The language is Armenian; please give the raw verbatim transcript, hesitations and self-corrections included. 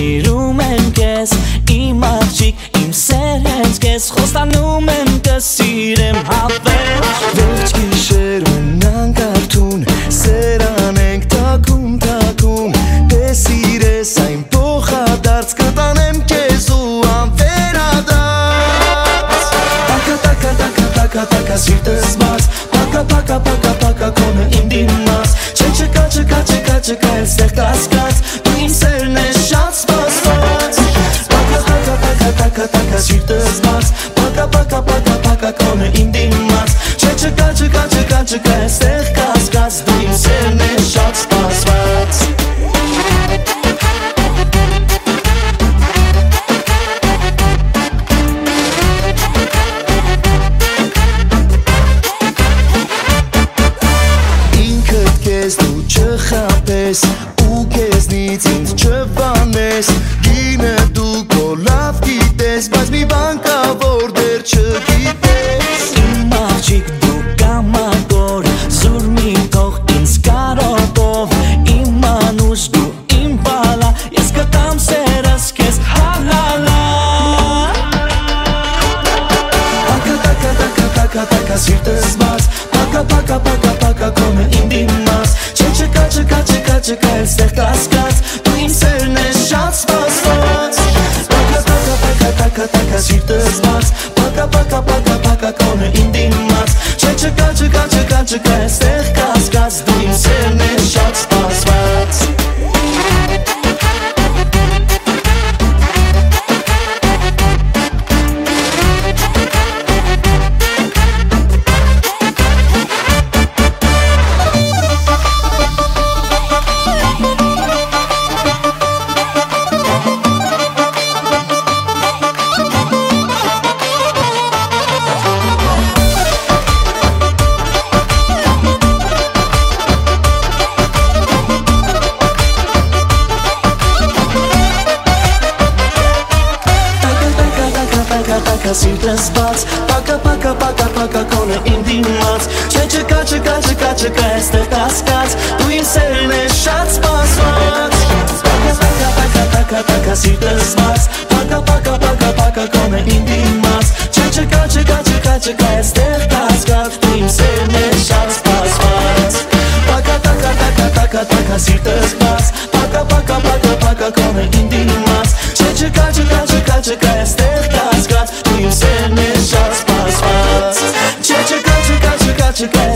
Սիրում եմ քեզ իմ աղջիկ, իմ սեր հենց քեզ խոստանում եմ կսիրեմ հավեր Վերջ գիշեր մնանք արթուն, սերան ենք թակում թակում Դե սիրես այն փոխադարձ կտանեմ քեզ ու անվերադարձ Տակա տակա տակա տակա տակա սիրտս բաց Պակա պակա պակա պակա կոնը իմ դիմաց Չէ չկա չկա չկա չկա այստեղ կասկած Դու իմ սերն ես շատ սպասված Պակա պակա պակա տակա տակա սիրտս բաց Պակա պակա պակա պակա կոնը իմ դիմաց Չէ չկա չկա չկա չկա այստեղ կասկած Դու իմ սերն ես շատ սպասված Դու չխապես ու քեզնից ինձ չվանես Գինը դու քո լավ գիտես, բայց մի բան կա, որ դեռ չգիտես Իմ աղջիկ դու կամակոր, զուր մի թող ինձ կարոտով Իմ անուշ դու իմ բալա, ես կտամ սերս քեզ հալալա Պակա տակա տակա տակա տակա սիրտս բաց Պակա պակա պակա պակա կոնը իմ դիմաց Չէ չկա չկա չկա չկա այստեղ կասկած Դու իմ սերն ես շատ սպասված Պակա պակա պակա տակա տակա սիրտս բաց Պակա պակա պակա պակա կոնը իմ դիմաց Չէ չկա չկա չկա չկա այստեղ կասկած Դու իմ սերն ես շատ սպասված Սիրտս բաց, պակա պակա պակա պակա կոնը իմ դիմաց Չէ չկա չկա չկա չկա այստեղ կասկած Դու իմ սերն ես շատ սպասված Պակա պակա պակա պակա պակա սիրտս բաց Պակա պակա պակա պակա կոնը իմ դիմաց Չէ չկա չկա չկա չկա այստեղ կասկած Դու իմ սերն ես շատ սպասված Պակա տակա տակա տակա տակա սիրտս բաց Պակա պակա պակա պակա կոնը իմ դիմաց Չէ չկա չկա չկա չկա այստեղ կասկած Դու իմ սերն ես շատ սպասված Չէ չկա չկա չկա չկա